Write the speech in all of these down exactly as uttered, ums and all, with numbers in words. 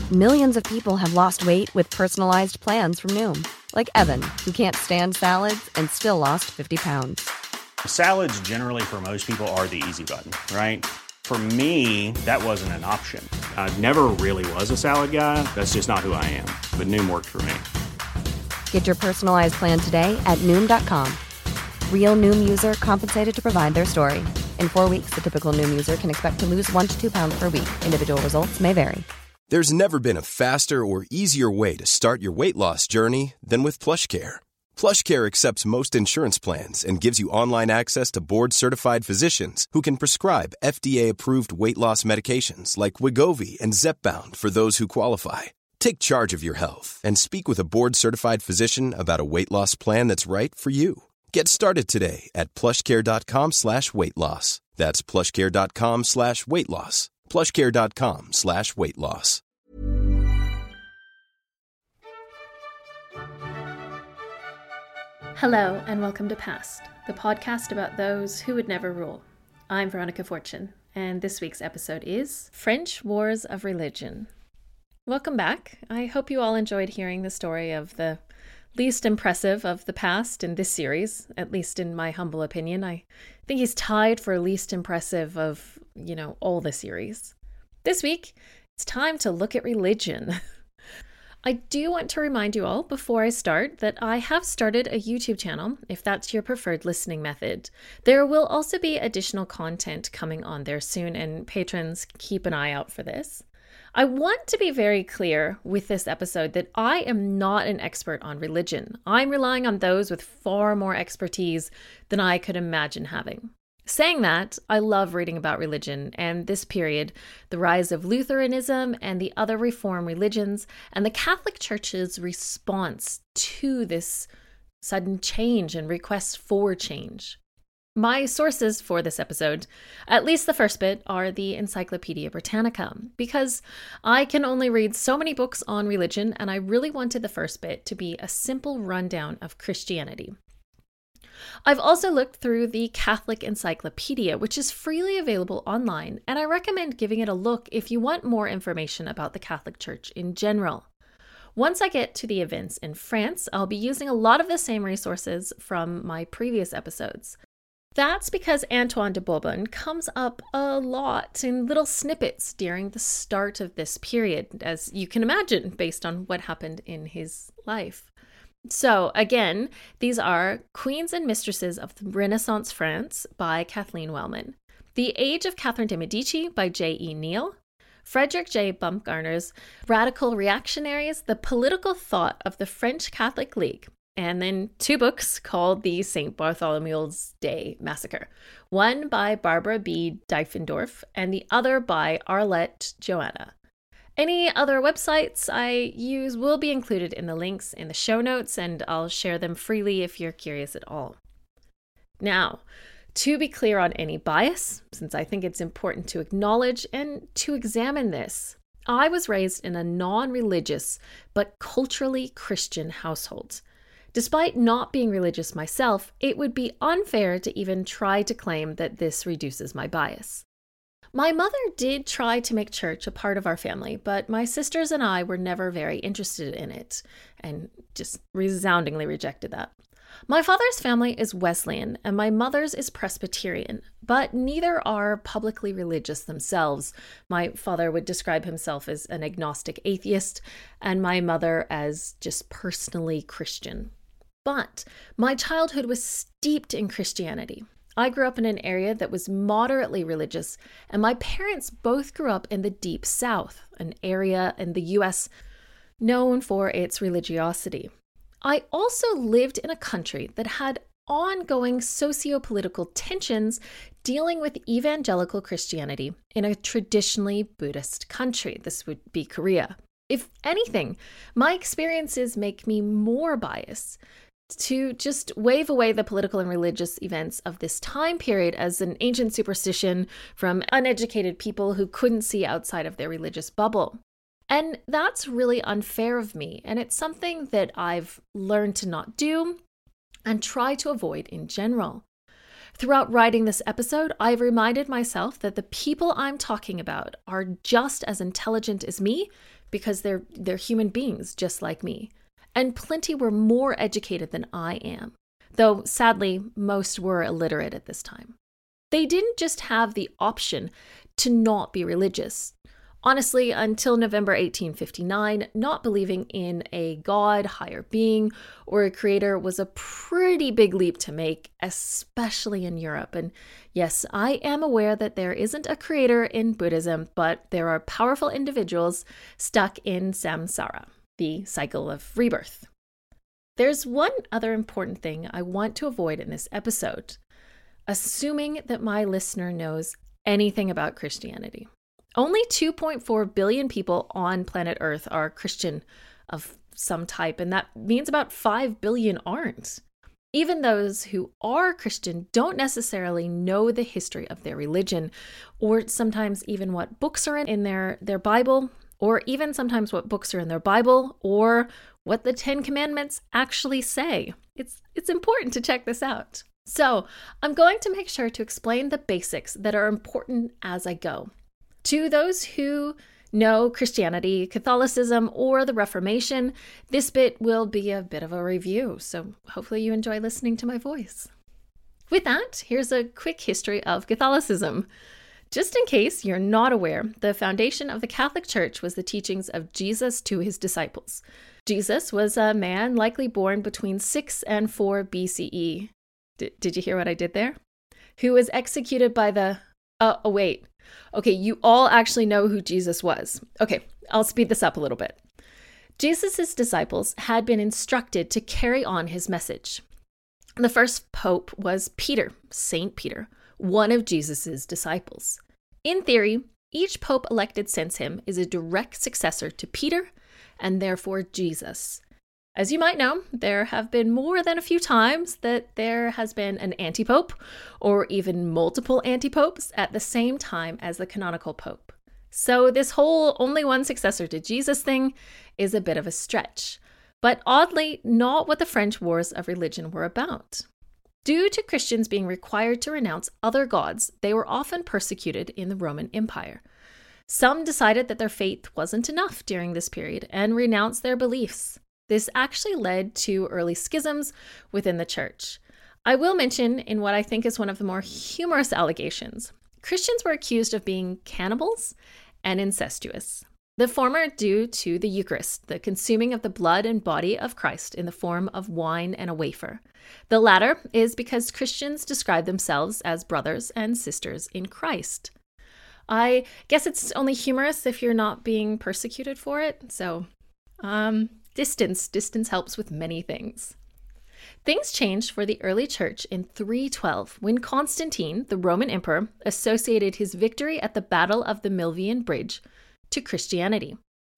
Millions of people have lost weight with personalized plans from Noom. Like Evan, who can't stand salads and still lost fifty pounds. Salads generally for most people are the easy button, right? For me, that wasn't an option. I never really was a salad guy. That's just not who I am. But Noom worked for me. Get your personalized plan today at Noom dot com. Real Noom user compensated to provide their story. In four weeks, the typical Noom user can expect to lose one to two pounds per week. Individual results may vary. There's never been a faster or easier way to start your weight loss journey than with PlushCare. PlushCare accepts most insurance plans and gives you online access to board-certified physicians who can prescribe F D A-approved weight loss medications like Wegovy and Zepbound for those who qualify. Take charge of your health and speak with a board-certified physician about a weight loss plan that's right for you. Get started today at plushcare.com slash weight loss. That's plushcare.com slash weight loss. plushcare.com slash weight loss. Hello and welcome to Past, the podcast about those who would never rule. I'm Veronica Fortune, and this week's episode is French Wars of Religion. Welcome back. I hope you all enjoyed hearing the story of the least impressive of the past in this series, at least in my humble opinion. I think he's tied for least impressive of, you know, all the series. This week, it's time to look at religion. I do want to remind you all before I start that I have started a YouTube channel, if that's your preferred listening method. There will also be additional content coming on there soon, and patrons, keep an eye out for this. I want to be very clear with this episode that I am not an expert on religion. I'm relying on those with far more expertise than I could imagine having. Saying that, I love reading about religion and this period, the rise of Lutheranism and the other Reform religions, and the Catholic Church's response to this sudden change and requests for change. My sources for this episode, at least the first bit, are the Encyclopedia Britannica, because I can only read so many books on religion, and I really wanted the first bit to be a simple rundown of Christianity. I've also looked through the Catholic Encyclopedia, which is freely available online, and I recommend giving it a look if you want more information about the Catholic Church in general. Once I get to the events in France, I'll be using a lot of the same resources from my previous episodes. That's because Antoine de Bourbon comes up a lot in little snippets during the start of this period, as you can imagine, based on what happened in his life. So again, these are Queens and Mistresses of the Renaissance France by Kathleen Wellman, The Age of Catherine de' Medici by J E Neal, Frederick J. Baumgartner's Radical Reactionaries, The Political Thought of the French Catholic League, and then two books called The Saint Bartholomew's Day Massacre, one by Barbara B. Diefendorf and the other by Arlette Joanna. Any other websites I use will be included in the links in the show notes, and I'll share them freely if you're curious at all. Now, to be clear on any bias, since I think it's important to acknowledge and to examine this, I was raised in a non-religious but culturally Christian household. Despite not being religious myself, it would be unfair to even try to claim that this reduces my bias. My mother did try to make church a part of our family, but my sisters and I were never very interested in it, and just resoundingly rejected that. My father's family is Wesleyan, and my mother's is Presbyterian, but neither are publicly religious themselves. My father would describe himself as an agnostic atheist, and my mother as just personally Christian. But my childhood was steeped in Christianity. I grew up in an area that was moderately religious, and my parents both grew up in the Deep South, an area in the U S known for its religiosity. I also lived in a country that had ongoing socio-political tensions dealing with evangelical Christianity in a traditionally Buddhist country. This would be Korea. If anything, my experiences make me more biased to just wave away the political and religious events of this time period as an ancient superstition from uneducated people who couldn't see outside of their religious bubble. And that's really unfair of me, and it's something that I've learned to not do and try to avoid in general. Throughout writing this episode, I've reminded myself that the people I'm talking about are just as intelligent as me because they're they're human beings just like me. And plenty were more educated than I am, though sadly, most were illiterate at this time. They didn't just have the option to not be religious. Honestly, until November eighteen fifty-nine, not believing in a god, higher being, or a creator was a pretty big leap to make, especially in Europe. And yes, I am aware that there isn't a creator in Buddhism, but there are powerful individuals stuck in samsara, the cycle of rebirth. There's one other important thing I want to avoid in this episode, assuming that my listener knows anything about Christianity. Only two point four billion people on planet Earth are Christian of some type, and that means about five billion aren't. Even those who are Christian don't necessarily know the history of their religion, or sometimes even what books are in their, their Bible, or even sometimes what books are in their Bible, or what the Ten Commandments actually say. It's, it's important to check this out. So I'm going to make sure to explain the basics that are important as I go. To those who know Christianity, Catholicism, or the Reformation, this bit will be a bit of a review, so hopefully you enjoy listening to my voice. With that, here's a quick history of Catholicism. Just in case you're not aware, the foundation of the Catholic Church was the teachings of Jesus to his disciples. Jesus was a man likely born between six and four B C E. D- did you hear what I did there? Who was executed by the... Uh, oh, wait. Okay, you all actually know who Jesus was. Okay, I'll speed this up a little bit. Jesus' disciples had been instructed to carry on his message. The first pope was Peter, Saint Peter, one of Jesus' disciples. In theory, each pope elected since him is a direct successor to Peter and therefore Jesus. As you might know, there have been more than a few times that there has been an anti-pope or even multiple anti-popes at the same time as the canonical pope. So this whole only one successor to Jesus thing is a bit of a stretch, but oddly not what the French wars of religion were about. Due to Christians being required to renounce other gods, they were often persecuted in the Roman Empire. Some decided that their faith wasn't enough during this period and renounced their beliefs. This actually led to early schisms within the church. I will mention, in what I think is one of the more humorous allegations, Christians were accused of being cannibals and incestuous. The former due to the Eucharist, the consuming of the blood and body of Christ in the form of wine and a wafer. The latter is because Christians describe themselves as brothers and sisters in Christ. I guess it's only humorous if you're not being persecuted for it, so... um. Distance. Distance helps with many things. Things changed for the early church in three twelve when Constantine, the Roman emperor, associated his victory at the Battle of the Milvian Bridge to Christianity.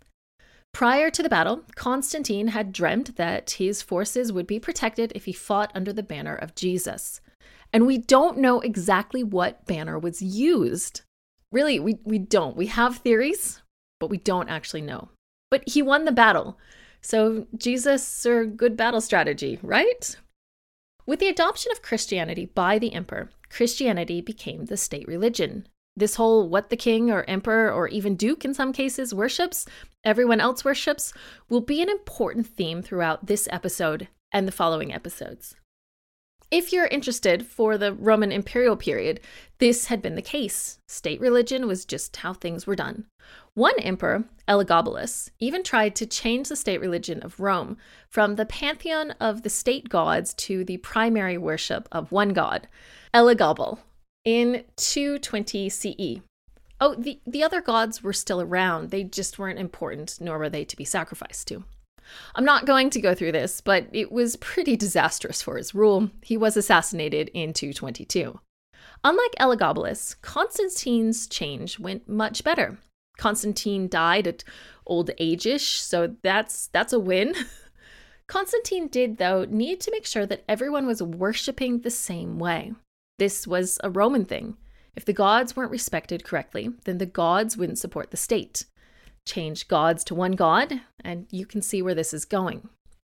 Prior to the battle, Constantine had dreamt that his forces would be protected if he fought under the banner of Jesus. And we don't know exactly what banner was used. Really, we, we don't. We have theories, but we don't actually know. But he won the battle. So Jesus, or good battle strategy, right? With the adoption of Christianity by the emperor, Christianity became the state religion. This whole what the king or emperor or even duke in some cases worships, everyone else worships, will be an important theme throughout this episode and the following episodes. If you're interested, for the Roman imperial period, this had been the case. State religion was just how things were done. One emperor, Elagabalus, even tried to change the state religion of Rome from the pantheon of the state gods to the primary worship of one god, Elagabal, in two twenty C E. Oh, the, the other gods were still around. They just weren't important, nor were they to be sacrificed to. I'm not going to go through this, but it was pretty disastrous for his rule. He was assassinated in two twenty-two. Unlike Elagabalus, Constantine's change went much better. Constantine died at old age-ish, so that's that's a win. Constantine did, though, need to make sure that everyone was worshipping the same way. This was a Roman thing. If the gods weren't respected correctly, then the gods wouldn't support the state. Change gods to one god, and you can see where this is going.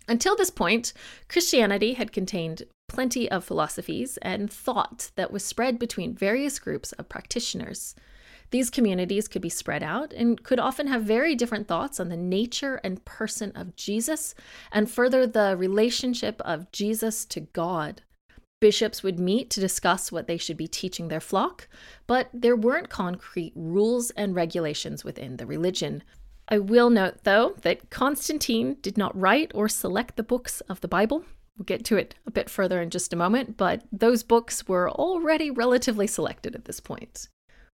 Until this point, Christianity had contained plenty of philosophies and thought that was spread between various groups of practitioners. These communities could be spread out and could often have very different thoughts on the nature and person of Jesus, and further the relationship of Jesus to God. Bishops would meet to discuss what they should be teaching their flock, but there weren't concrete rules and regulations within the religion. I will note, though, that Constantine did not write or select the books of the Bible. We'll get to it a bit further in just a moment, but those books were already relatively selected at this point.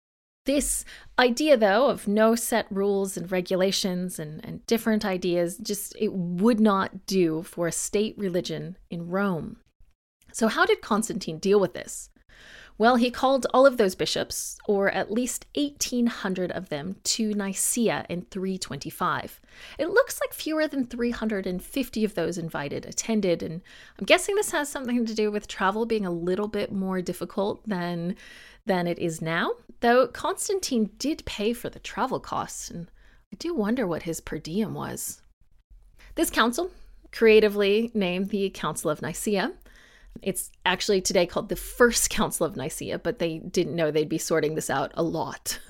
This idea, though, of no set rules and regulations and, and different ideas, just it would not do for a state religion in Rome. So how did Constantine deal with this? Well, he called all of those bishops, or at least eighteen hundred of them, to Nicaea in three twenty-five. It looks like fewer than three hundred fifty of those invited attended, and I'm guessing this has something to do with travel being a little bit more difficult than, than it is now, though Constantine did pay for the travel costs, and I do wonder what his per diem was. This council, creatively named the Council of Nicaea, it's actually today called the First Council of Nicaea, but they didn't know they'd be sorting this out a lot.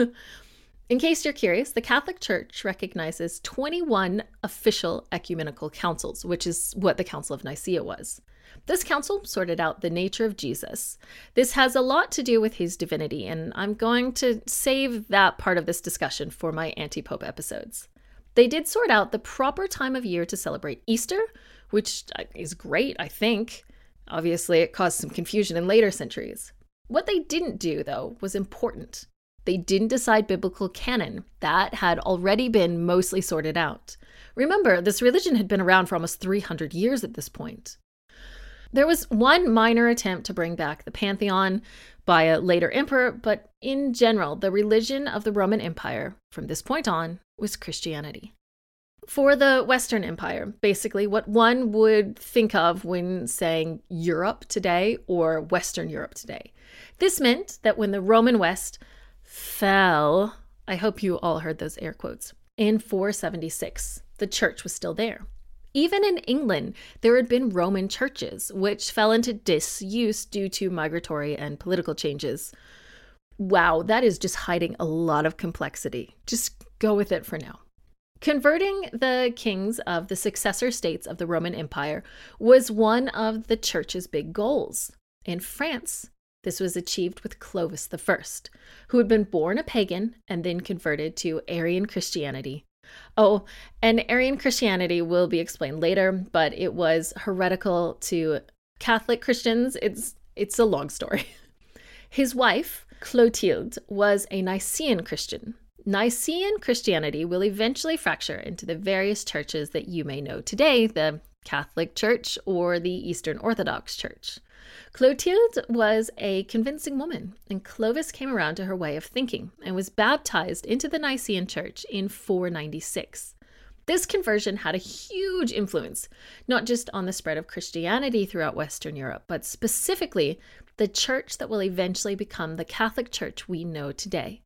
In case you're curious, the Catholic Church recognizes twenty-one official ecumenical councils, which is what the Council of Nicaea was. This council sorted out the nature of Jesus. This has a lot to do with his divinity, and I'm going to save that part of this discussion for my anti-pope episodes. They did sort out the proper time of year to celebrate Easter, which is great, I think. Obviously, it caused some confusion in later centuries. What they didn't do, though, was important. They didn't decide biblical canon. That had already been mostly sorted out. Remember, this religion had been around for almost three hundred years at this point. There was one minor attempt to bring back the pantheon by a later emperor, but in general, the religion of the Roman Empire, from this point on, was Christianity. For the Western Empire, basically what one would think of when saying Europe today or Western Europe today. This meant that when the Roman West fell, I hope you all heard those air quotes, in four seventy-six, the church was still there. Even in England, there had been Roman churches, which fell into disuse due to migratory and political changes. Wow, that is just hiding a lot of complexity. Just go with it for now. Converting the kings of the successor states of the Roman Empire was one of the church's big goals. In France, this was achieved with Clovis the First, who had been born a pagan and then converted to Arian Christianity. Oh, and Arian Christianity will be explained later, but it was heretical to Catholic Christians. It's, it's a long story. His wife, Clotilde, was a Nicene Christian. Nicene Christianity will eventually fracture into the various churches that you may know today, the Catholic Church or the Eastern Orthodox Church. Clotilde was a convincing woman, and Clovis came around to her way of thinking and was baptized into the Nicene Church in four ninety-six. This conversion had a huge influence, not just on the spread of Christianity throughout Western Europe, but specifically the church that will eventually become the Catholic Church we know today.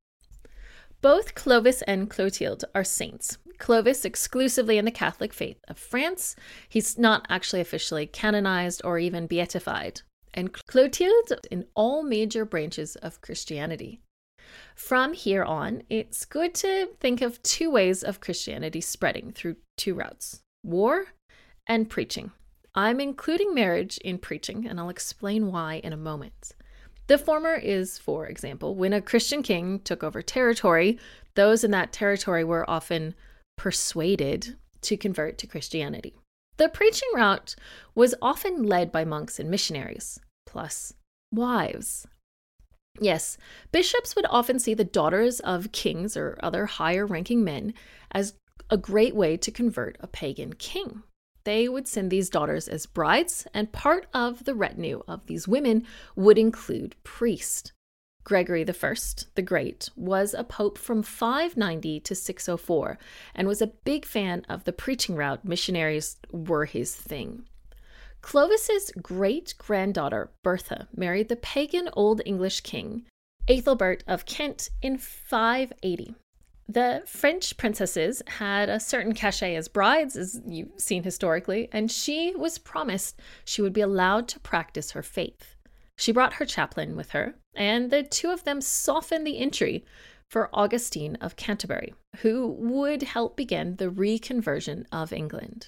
Both Clovis and Clotilde are saints. Clovis exclusively in the Catholic faith of France. He's not actually officially canonized or even beatified. And Clotilde in all major branches of Christianity. From here on, it's good to think of two ways of Christianity spreading through two routes: war and preaching. I'm including marriage in preaching, and I'll explain why in a moment. The former is, for example, when a Christian king took over territory, those in that territory were often persuaded to convert to Christianity. The preaching route was often led by monks and missionaries, plus wives. Yes, bishops would often see the daughters of kings or other higher-ranking men as a great way to convert a pagan king. They would send these daughters as brides, and part of the retinue of these women would include priests. Gregory the First, the Great, was a pope from five ninety to six oh four and was a big fan of the preaching route. Missionaries were his thing. Clovis's great-granddaughter, Bertha, married the pagan Old English king, Ethelbert of Kent, in five eighty. The French princesses had a certain cachet as brides, as you've seen historically, and she was promised she would be allowed to practice her faith. She brought her chaplain with her, and the two of them softened the entry for Augustine of Canterbury, who would help begin the reconversion of England.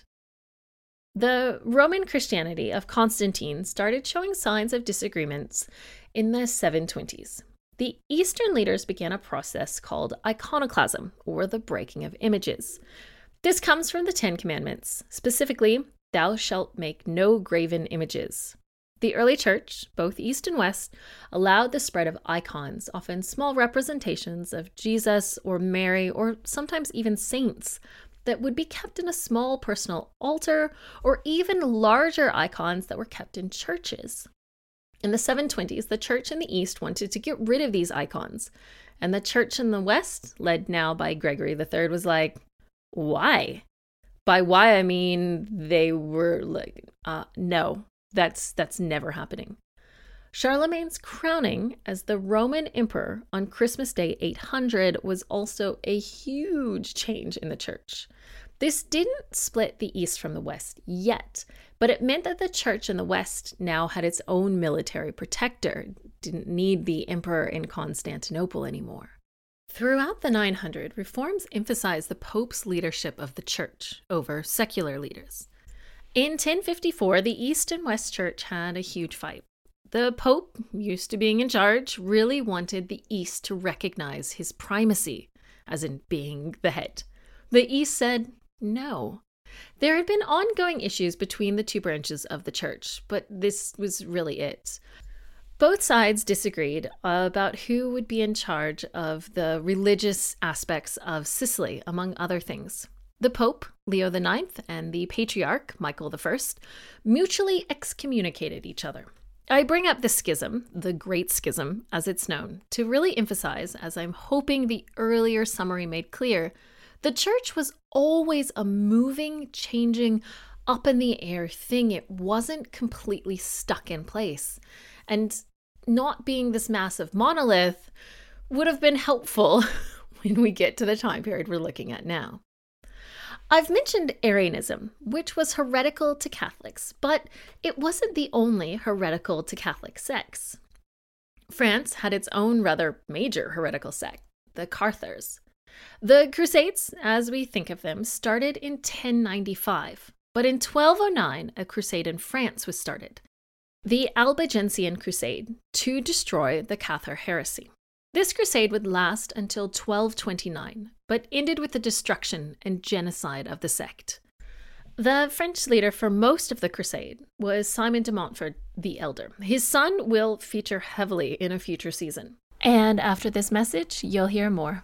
The Roman Christianity of Constantine started showing signs of disagreements in the seven twenties. The Eastern leaders began a process called iconoclasm, or the breaking of images. This comes from the Ten Commandments, specifically, "Thou shalt make no graven images." The early church, both East and West, allowed the spread of icons, often small representations of Jesus or Mary, or sometimes even saints, that would be kept in a small personal altar, or even larger icons that were kept in churches. In the seven twenties, the church in the East wanted to get rid of these icons, and the church in the West, led now by Gregory the Third, was like, why? By why, I mean they were like, uh, no, that's that's never happening. Charlemagne's crowning as the Roman emperor on Christmas Day eight hundred was also a huge change in the church. This didn't split the East from the West yet, but it meant that the church in the West now had its own military protector, didn't need the emperor in Constantinople anymore. Throughout the nine hundred, reforms emphasized the Pope's leadership of the church over secular leaders. In ten fifty-four, the East and West Church had a huge fight. The Pope, used to being in charge, really wanted the East to recognize his primacy, as in being the head. The East said no. There had been ongoing issues between the two branches of the church, but this was really it. Both sides disagreed about who would be in charge of the religious aspects of Sicily, among other things. The Pope, Leo the Ninth, and the Patriarch, Michael the First, mutually excommunicated each other. I bring up the schism, the Great Schism, as it's known, to really emphasize, as I'm hoping the earlier summary made clear, the church was always a moving, changing, up in the air thing. It wasn't completely stuck in place. And not being this massive monolith would have been helpful when we get to the time period we're looking at now. I've mentioned Arianism, which was heretical to Catholics, but it wasn't the only heretical to Catholic sects. France had its own rather major heretical sect, the Cathars. The Crusades, as we think of them, started in ten ninety-five, but in twelve oh nine, a crusade in France was started, the Albigensian Crusade, to destroy the Cathar heresy. This crusade would last until twelve twenty-nine, but ended with the destruction and genocide of the sect. The French leader for most of the crusade was Simon de Montfort the Elder. His son will feature heavily in a future season. And after this message, you'll hear more.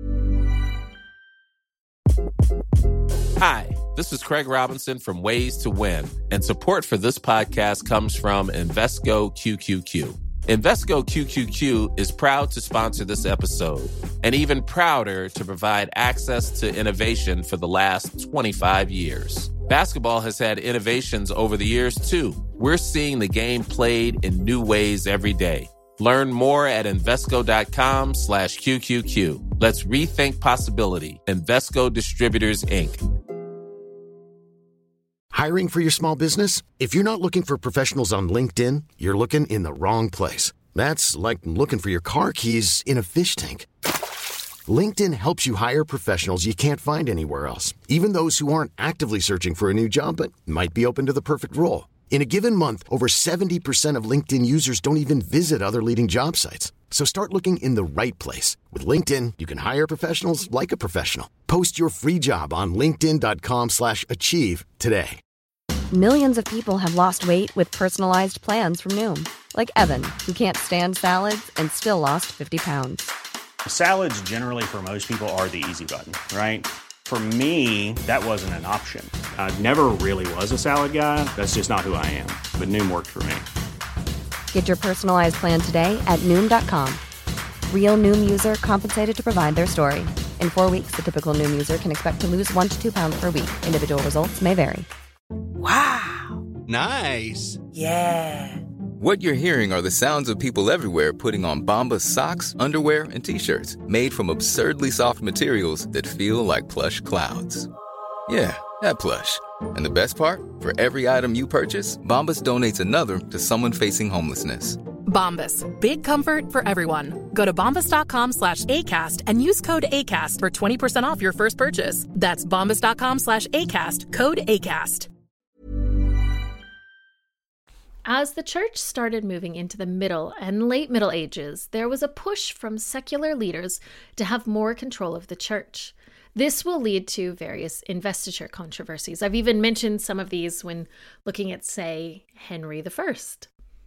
Hi, this is Craig Robinson from Ways to Win, and support for this podcast comes from Invesco Q Q Q. Invesco Q Q Q is proud to sponsor this episode, and even prouder to provide access to innovation for the last twenty-five years. Basketball has had innovations over the years, too. We're seeing the game played in new ways every day. Learn more at Invesco.com slash QQQ. Let's rethink possibility. Invesco Distributors, Incorporated. Hiring for your small business? If you're not looking for professionals on LinkedIn, you're looking in the wrong place. That's like looking for your car keys in a fish tank. LinkedIn helps you hire professionals you can't find anywhere else, even those who aren't actively searching for a new job but might be open to the perfect role. In a given month, over seventy percent of LinkedIn users don't even visit other leading job sites. So start looking in the right place. With LinkedIn, you can hire professionals like a professional. Post your free job on linkedin.com slash achieve today. Millions of people have lost weight with personalized plans from Noom. Like Evan, who can't stand salads and still lost fifty pounds. Salads generally for most people are the easy button, right? For me, that wasn't an option. I never really was a salad guy. That's just not who I am. But Noom worked for me. Get your personalized plan today at Noom dot com. Real Noom user compensated to provide their story. In four weeks, the typical Noom user can expect to lose one to two pounds per week. Individual results may vary. Wow. Nice. Yeah. What you're hearing are the sounds of people everywhere putting on Bombas socks, underwear, and T-shirts made from absurdly soft materials that feel like plush clouds. Yeah, that plush. And the best part? For every item you purchase, Bombas donates another to someone facing homelessness. Bombas. Big comfort for everyone. Go to bombas.com slash ACAST and use code ACAST for twenty percent off your first purchase. That's bombas.com slash ACAST. Code ACAST. As the church started moving into the Middle and Late Middle Ages, there was a push from secular leaders to have more control of the church. This will lead to various investiture controversies. I've even mentioned some of these when looking at, say, Henry the First.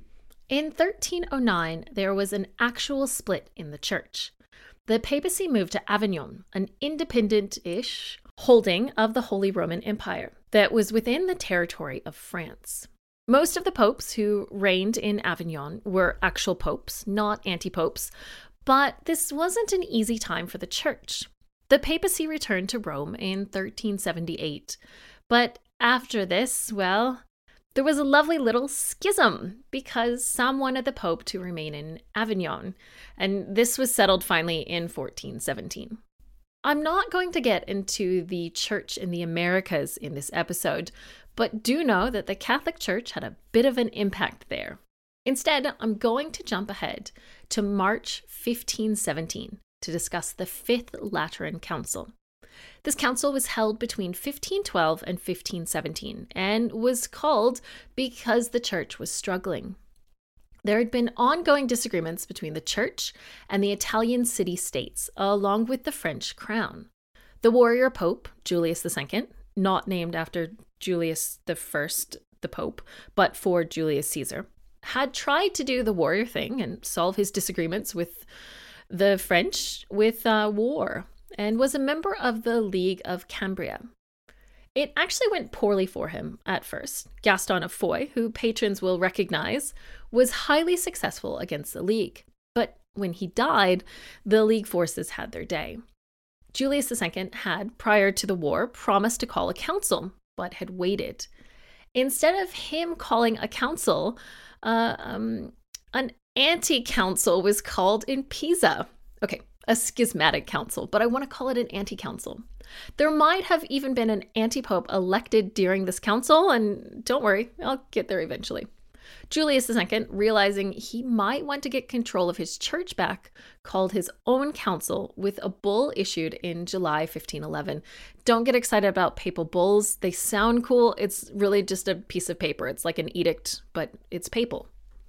In thirteen oh nine, there was an actual split in the church. The papacy moved to Avignon, an independent-ish holding of the Holy Roman Empire that was within the territory of France. Most of the popes who reigned in Avignon were actual popes, not anti-popes, but this wasn't an easy time for the church. The papacy returned to Rome in thirteen seventy-eight, but after this, well, there was a lovely little schism because some wanted the Pope to remain in Avignon, and this was settled finally in fourteen seventeen. I'm not going to get into the church in the Americas in this episode, but do know that the Catholic Church had a bit of an impact there. Instead, I'm going to jump ahead to March fifteen seventeen to discuss the Fifth Lateran Council. This council was held between fifteen twelve and fifteen seventeen and was called because the church was struggling. There had been ongoing disagreements between the church and the Italian city-states, along with the French crown. The warrior pope, Julius the Second, not named after Julius the First, the pope, but for Julius Caesar, had tried to do the warrior thing and solve his disagreements with the French with uh, war, and was a member of the League of Cambria. It actually went poorly for him at first. Gaston of Foix, who patrons will recognize, was highly successful against the League. But when he died, the League forces had their day. Julius the Second had, prior to the war, promised to call a council, but had waited. Instead of him calling a council, uh, um, an anti-council was called in Pisa. Okay, a schismatic council, but I want to call it an anti-council. There might have even been an anti-pope elected during this council, and don't worry, I'll get there eventually. Julius the Second, realizing he might want to get control of his church back, called his own council with a bull issued in July fifteen eleven. Don't get excited about papal bulls. They sound cool. It's really just a piece of paper. It's like an edict, but it's papal.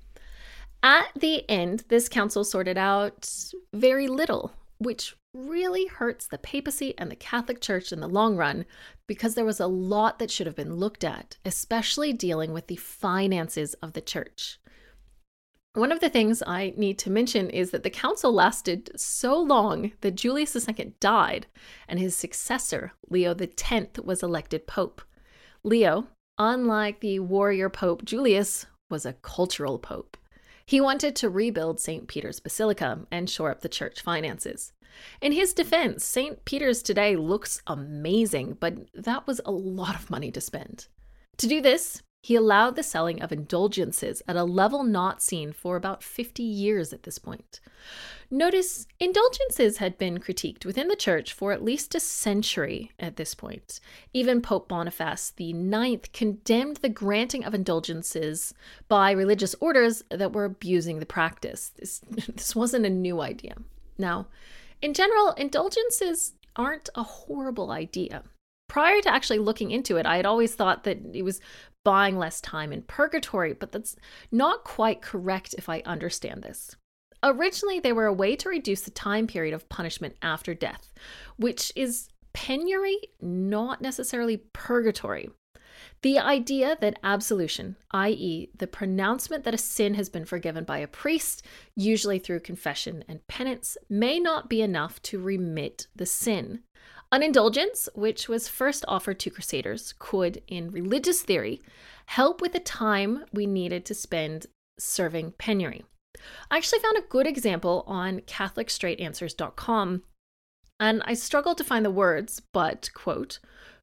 At the end, this council sorted out very little, which really hurts the papacy and the Catholic Church in the long run, because there was a lot that should have been looked at, especially dealing with the finances of the church. One of the things I need to mention is that the council lasted so long that Julius the Second died, and his successor, Leo the Tenth, was elected pope. Leo, unlike the warrior pope Julius, was a cultural pope. He wanted to rebuild Saint Peter's Basilica and shore up the church finances. In his defense, Saint Peter's today looks amazing, but that was a lot of money to spend. To do this, he allowed the selling of indulgences at a level not seen for about fifty years at this point. Notice, indulgences had been critiqued within the church for at least a century at this point. Even Pope Boniface the Ninth condemned the granting of indulgences by religious orders that were abusing the practice. This, this wasn't a new idea. Now, in general, indulgences aren't a horrible idea. Prior to actually looking into it, I had always thought that it was buying less time in purgatory, but that's not quite correct if I understand this. Originally, they were a way to reduce the time period of punishment after death, which is penury, not necessarily purgatory. The idea that absolution, that is the pronouncement that a sin has been forgiven by a priest, usually through confession and penance, may not be enough to remit the sin. An indulgence, which was first offered to crusaders, could, in religious theory, help with the time we needed to spend serving penury. I actually found a good example on Catholic Straight Answers dot com, and I struggled to find the words, but, quote,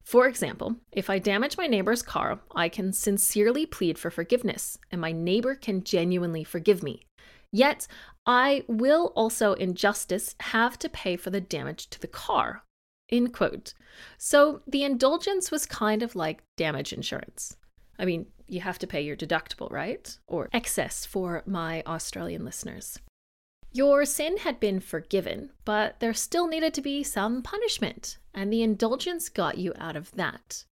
For example, if I damage my neighbor's car, I can sincerely plead for forgiveness, and my neighbor can genuinely forgive me. Yet, I will also, in justice, have to pay for the damage to the car. End quote. So the indulgence was kind of like damage insurance. I mean, you have to pay your deductible, right? Or excess for my Australian listeners. Your sin had been forgiven, but there still needed to be some punishment, and the indulgence got you out of that.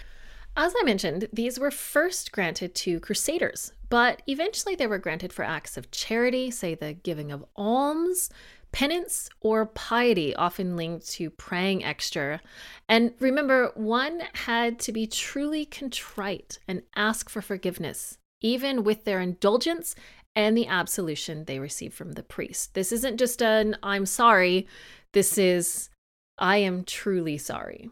As I mentioned, these were first granted to crusaders, but eventually they were granted for acts of charity, say the giving of alms, penance, or piety, often linked to praying extra. And remember, one had to be truly contrite and ask for forgiveness, even with their indulgence and the absolution they receive from the priest. This isn't just an I'm sorry, this is I am truly sorry.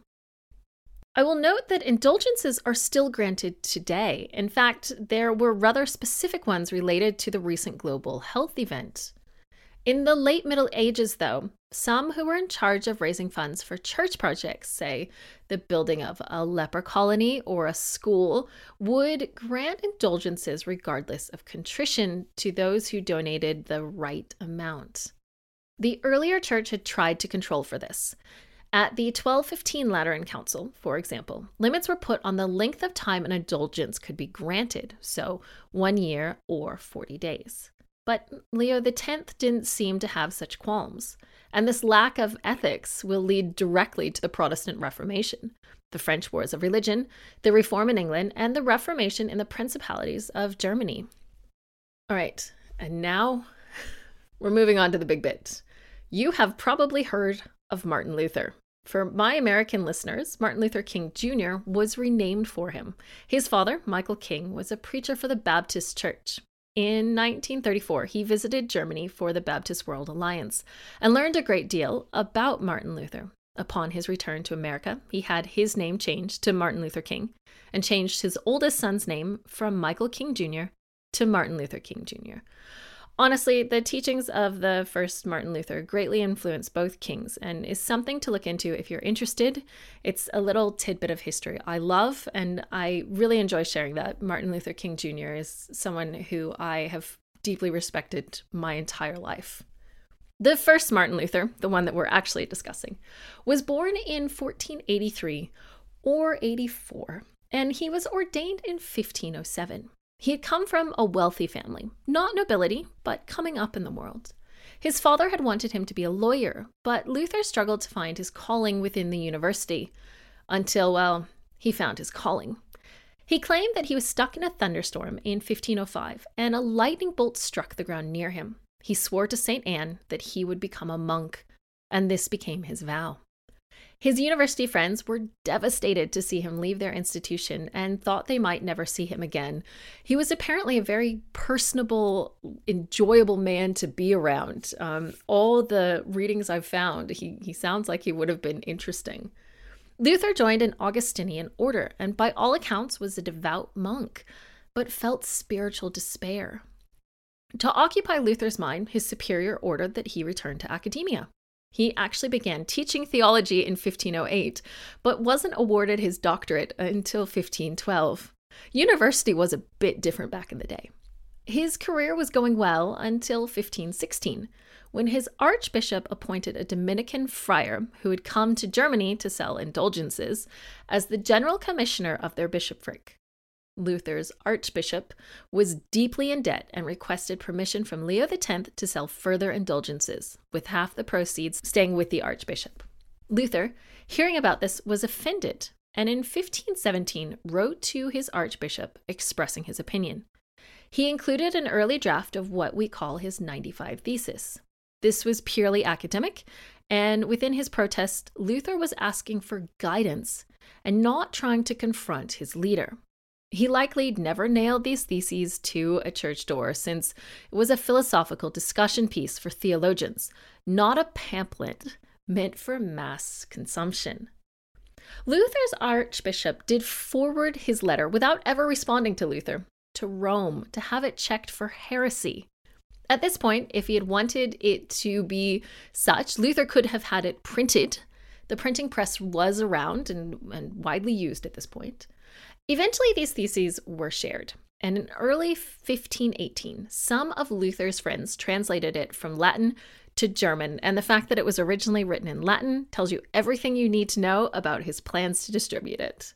I will note that indulgences are still granted today. In fact, there were rather specific ones related to the recent global health event. In the late Middle Ages, though, some who were in charge of raising funds for church projects, say the building of a leper colony or a school, would grant indulgences regardless of contrition to those who donated the right amount. The earlier church had tried to control for this. At the twelve fifteen Lateran Council, for example, limits were put on the length of time an indulgence could be granted, so one year or forty days. But Leo the Tenth didn't seem to have such qualms, and this lack of ethics will lead directly to the Protestant Reformation, the French Wars of Religion, the Reform in England, and the Reformation in the Principalities of Germany. All right, and now we're moving on to the big bit. You have probably heard of Martin Luther. For my American listeners, Martin Luther King Junior was renamed for him. His father, Michael King, was a preacher for the Baptist Church. In nineteen thirty-four, he visited Germany for the Baptist World Alliance and learned a great deal about Martin Luther. Upon his return to America, he had his name changed to Martin Luther King and changed his oldest son's name from Michael King Junior to Martin Luther King Junior Honestly, the teachings of the first Martin Luther greatly influenced both kings and is something to look into if you're interested. It's a little tidbit of history I love, and I really enjoy sharing that. Martin Luther King Junior is someone who I have deeply respected my entire life. The first Martin Luther, the one that we're actually discussing, was born in fourteen eighty-three or eighty-four, and he was ordained in fifteen oh seven. He had come from a wealthy family, not nobility, but coming up in the world. His father had wanted him to be a lawyer, but Luther struggled to find his calling within the university until, well, he found his calling. He claimed that he was stuck in a thunderstorm in fifteen oh five, and a lightning bolt struck the ground near him. He swore to Saint Anne that he would become a monk, and this became his vow. His university friends were devastated to see him leave their institution and thought they might never see him again. He was apparently a very personable, enjoyable man to be around. Um, all the readings I've found, he, he sounds like he would have been interesting. Luther joined an Augustinian order and by all accounts was a devout monk, but felt spiritual despair. To occupy Luther's mind, his superior ordered that he return to academia. He actually began teaching theology in fifteen oh eight, but wasn't awarded his doctorate until fifteen twelve. University was a bit different back in the day. His career was going well until fifteen sixteen, when his archbishop appointed a Dominican friar who had come to Germany to sell indulgences as the general commissioner of their bishopric. Luther's archbishop was deeply in debt and requested permission from Leo the Tenth to sell further indulgences, with half the proceeds staying with the archbishop. Luther, hearing about this, was offended, and in fifteen seventeen wrote to his archbishop expressing his opinion. He included an early draft of what we call his ninety-five Thesis. This was purely academic, and within his protest, Luther was asking for guidance and not trying to confront his leader. He likely never nailed these theses to a church door, since it was a philosophical discussion piece for theologians, not a pamphlet meant for mass consumption. Luther's archbishop did forward his letter without ever responding to Luther to Rome to have it checked for heresy. At this point, if he had wanted it to be such, Luther could have had it printed, The printing press was around and, and widely used at this point. Eventually, these theses were shared. And in early fifteen eighteen, some of Luther's friends translated it from Latin to German, and the fact that it was originally written in Latin tells you everything you need to know about his plans to distribute it.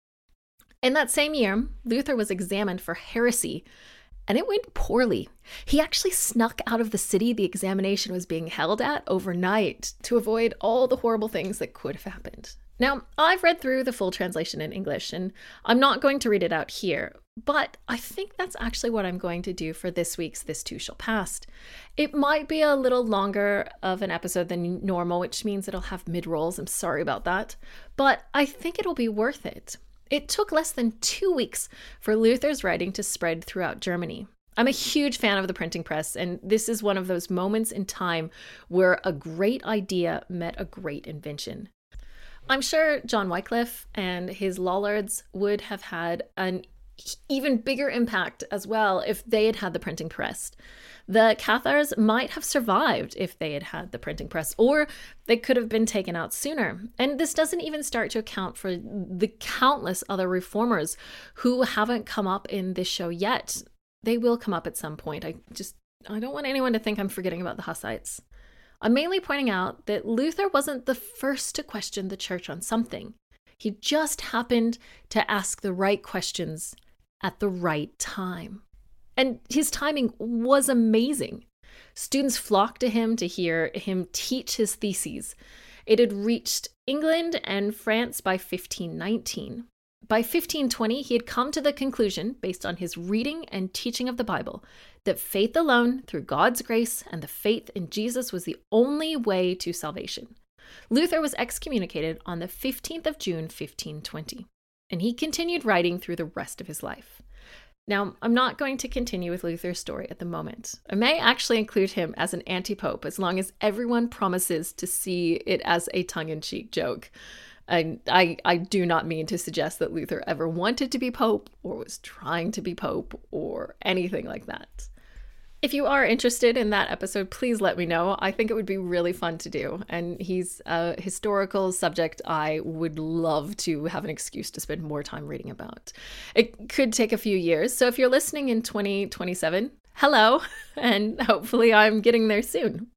In that same year, Luther was examined for heresy, and it went poorly. He actually snuck out of the city the examination was being held at overnight to avoid all the horrible things that could have happened. Now, I've read through the full translation in English, and I'm not going to read it out here, but I think that's actually what I'm going to do for this week's This Too Shall Pass. It might be a little longer of an episode than normal, which means it'll have mid-rolls. I'm sorry about that, but I think it'll be worth it. It took less than two weeks for Luther's writing to spread throughout Germany. I'm a huge fan of the printing press, and this is one of those moments in time where a great idea met a great invention. I'm sure John Wycliffe and his Lollards would have had an even bigger impact as well if they had had the printing press. The Cathars might have survived if they had had the printing press, or they could have been taken out sooner. And this doesn't even start to account for the countless other reformers who haven't come up in this show yet. They will come up at some point. I just, I don't want anyone to think I'm forgetting about the Hussites. I'm mainly pointing out that Luther wasn't the first to question the church on something. He just happened to ask the right questions at the right time. And his timing was amazing. Students flocked to him to hear him teach his theses. It had reached England and France by fifteen nineteen. By fifteen twenty, he had come to the conclusion, based on his reading and teaching of the Bible, that faith alone, through God's grace and the faith in Jesus, was the only way to salvation. Luther was excommunicated on the fifteenth of June, fifteen twenty, and he continued writing through the rest of his life. Now, I'm not going to continue with Luther's story at the moment. I may actually include him as an anti-pope as long as everyone promises to see it as a tongue-in-cheek joke. And I, I do not mean to suggest that Luther ever wanted to be pope or was trying to be pope or anything like that. If you are interested in that episode, please let me know. I think it would be really fun to do. And he's a historical subject I would love to have an excuse to spend more time reading about. It could take a few years. So if you're listening in twenty twenty-seven, hello, and hopefully I'm getting there soon.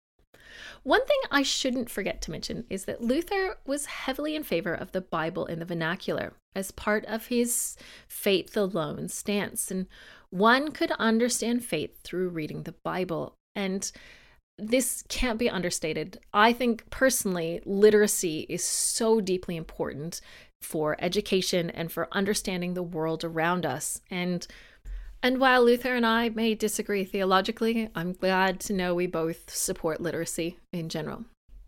One thing I shouldn't forget to mention is that Luther was heavily in favor of the Bible in the vernacular as part of his faith alone stance. And one could understand faith through reading the Bible. And this can't be understated. I think personally, literacy is so deeply important for education and for understanding the world around us. And And while Luther and I may disagree theologically, I'm glad to know we both support literacy in general.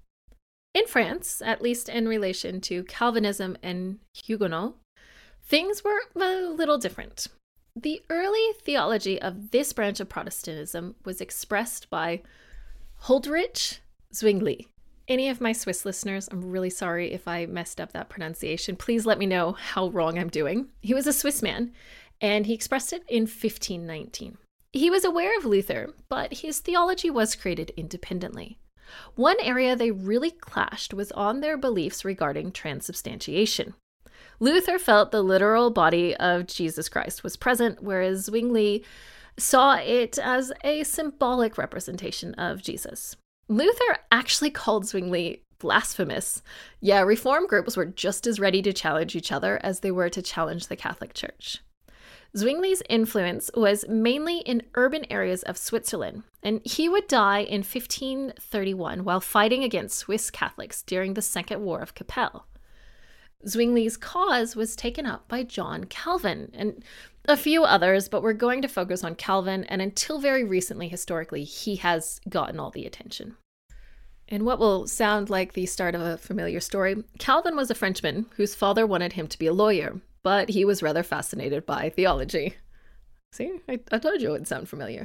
In France, at least in relation to Calvinism and Huguenot, things were a little different. The early theology of this branch of Protestantism was expressed by Huldrych Zwingli. Any of my Swiss listeners, I'm really sorry if I messed up that pronunciation. Please let me know how wrong I'm doing. He was a Swiss man, and he expressed it in fifteen nineteen. He was aware of Luther, but his theology was created independently. One area they really clashed was on their beliefs regarding transubstantiation. Luther felt the literal body of Jesus Christ was present, whereas Zwingli saw it as a symbolic representation of Jesus. Luther actually called Zwingli blasphemous. Yeah, Reform groups were just as ready to challenge each other as they were to challenge the Catholic Church. Zwingli's influence was mainly in urban areas of Switzerland, and he would die in fifteen thirty-one while fighting against Swiss Catholics during the Second War of Kappel. Zwingli's cause was taken up by John Calvin and a few others, but we're going to focus on Calvin, and until very recently, historically, he has gotten all the attention. In what will sound like the start of a familiar story, Calvin was a Frenchman whose father wanted him to be a lawyer, but he was rather fascinated by theology. See, I, I told you it would sound familiar.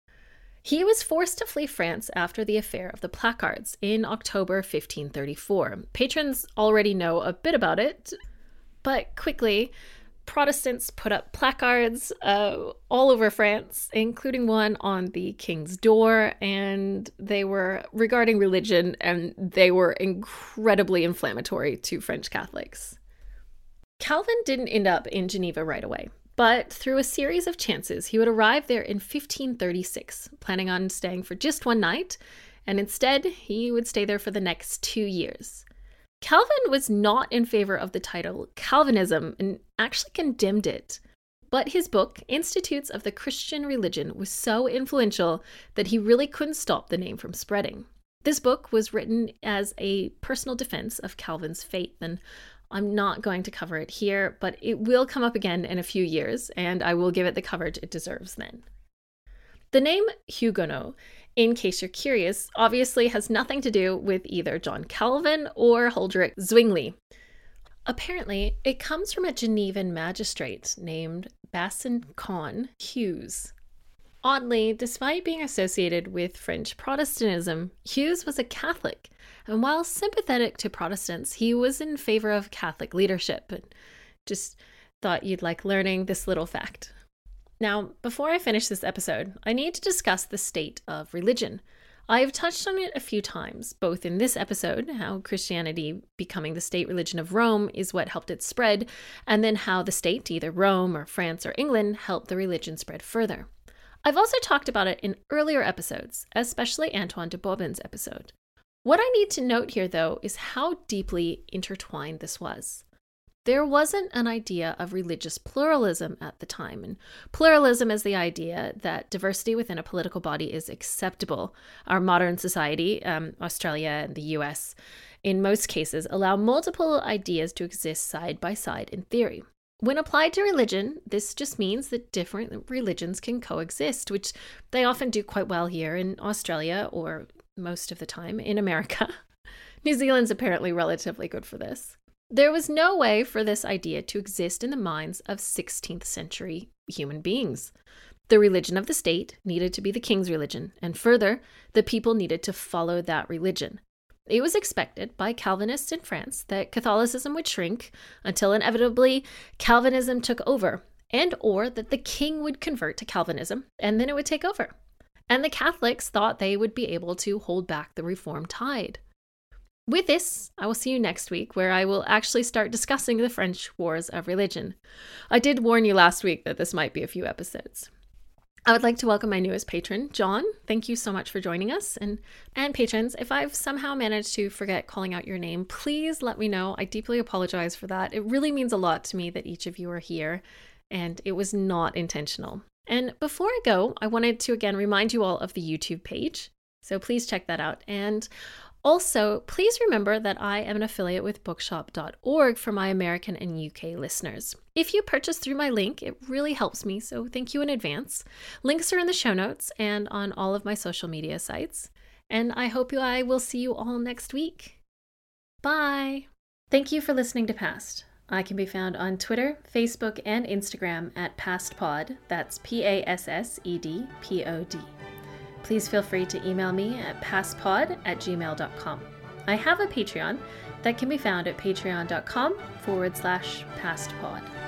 He was forced to flee France after the affair of the placards in October fifteen thirty-four. Patrons already know a bit about it, but quickly, Protestants put up placards uh, all over France, including one on the king's door, and they were regarding religion, and they were incredibly inflammatory to French Catholics. Calvin didn't end up in Geneva right away, but through a series of chances, he would arrive there in fifteen thirty-six, planning on staying for just one night, and instead, he would stay there for the next two years. Calvin was not in favor of the title Calvinism and actually condemned it. But his book, Institutes of the Christian Religion, was so influential that he really couldn't stop the name from spreading. This book was written as a personal defense of Calvin's faith, and I'm not going to cover it here, but it will come up again in a few years, and I will give it the coverage it deserves then. The name Huguenot, in case you're curious, obviously has nothing to do with either John Calvin or Huldrych Zwingli. Apparently, it comes from a Genevan magistrate named Bassin Con Hughes. Oddly, despite being associated with French Protestantism, Hughes was a Catholic, and while sympathetic to Protestants, he was in favor of Catholic leadership. And just thought you'd like learning this little fact. Now, before I finish this episode, I need to discuss the state of religion. I have touched on it a few times, both in this episode, how Christianity becoming the state religion of Rome is what helped it spread, and then how the state, either Rome or France or England, helped the religion spread further. I've also talked about it in earlier episodes, especially Antoine de Bobon's episode. What I need to note here, though, is how deeply intertwined this was. There wasn't an idea of religious pluralism at the time, and pluralism is the idea that diversity within a political body is acceptable. Our modern society, um, Australia and the U S, in most cases, allow multiple ideas to exist side by side in theory. When applied to religion, this just means that different religions can coexist, which they often do quite well here in Australia, or most of the time in America. New Zealand's apparently relatively good for this. There was no way for this idea to exist in the minds of sixteenth century human beings. The religion of the state needed to be the king's religion, and further, the people needed to follow that religion. It was expected by Calvinists in France that Catholicism would shrink until inevitably Calvinism took over, and or that the king would convert to Calvinism, and then it would take over. And the Catholics thought they would be able to hold back the reform tide. With this, I will see you next week, where I will actually start discussing the French Wars of Religion. I did warn you last week that this might be a few episodes. I would like to welcome my newest patron, John. Thank you so much for joining us. And, and patrons, if I've somehow managed to forget calling out your name, please let me know. I deeply apologize for that. It really means a lot to me that each of you are here, and it was not intentional. And before I go, I wanted to again remind you all of the YouTube page, so please check that out. And also, please remember that I am an affiliate with bookshop dot org for my American and U K listeners. If you purchase through my link, it really helps me, so thank you in advance. Links are in the show notes and on all of my social media sites. And I hope I will see you all next week. Bye! Thank you for listening to Past. I can be found on Twitter, Facebook, and Instagram at PastPod. That's P A S S E D P O D. Please feel free to email me at passpod at gmail dot com. I have a Patreon that can be found at patreon dot com forward slash pastpod.